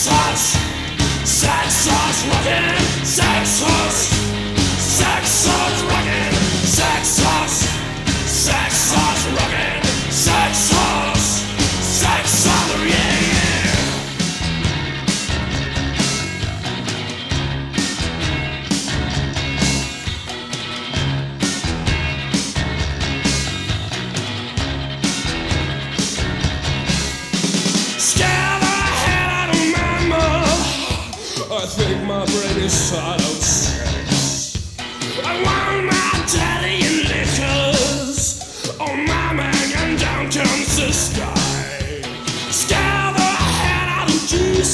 I think my brain is tired of sex. I want my daddy in liquors on my man downtown Cisco. Scare the head out of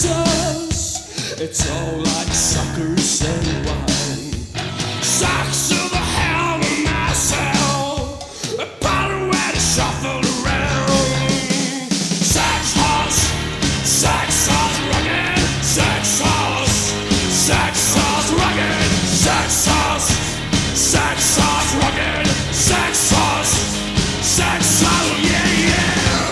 Jesus. It's all like suckers and wine. Sucks to the hell of myself. A pattern where to shuffle around. Sex horse, sex horse, rugged, sex horse. Sex sauce rugged, sex sauce, sex sauce rugged, sex sauce, sex sauce, yeah, yeah.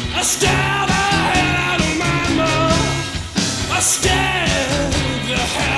Scare the hell